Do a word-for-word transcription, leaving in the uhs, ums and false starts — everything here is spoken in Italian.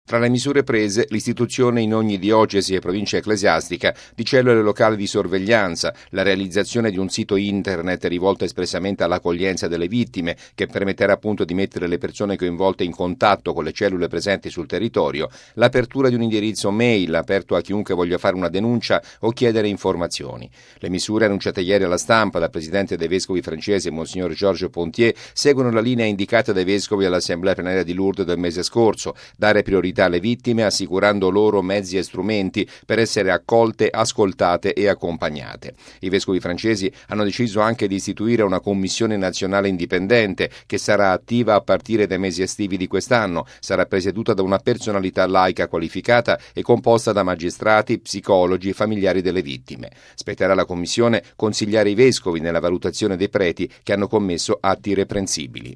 Tra le misure prese, l'istituzione in ogni diocesi e provincia ecclesiastica di cellule locali di sorveglianza, la realizzazione di un sito internet rivolto espressamente all'accoglienza delle vittime, che permetterà appunto di mettere le persone coinvolte in contatto con le cellule presenti sul territorio, l'apertura di un indirizzo mail aperto a chiunque voglia fare una denuncia o chiedere informazioni. Le misure annunciate ieri alla stampa dal presidente dei vescovi francese, Monsignor Georges Pontier, seguono la linea indicata dai vescovi all'Assemblea plenaria di Lourdes del mese scorso: dare priorità alle vittime assicurando loro mezzi e strumenti per essere accolte, ascoltate e accompagnate. I vescovi francesi hanno deciso anche di istituire una commissione nazionale indipendente che sarà attiva a partire dai mesi estivi di quest'anno. Sarà presieduta da una personalità laica qualificata e composta da magistrati, psicologi e familiari delle vittime. Spetterà alla commissione consigliare i vescovi nella valutazione dei preti che hanno commesso atti reprensibili.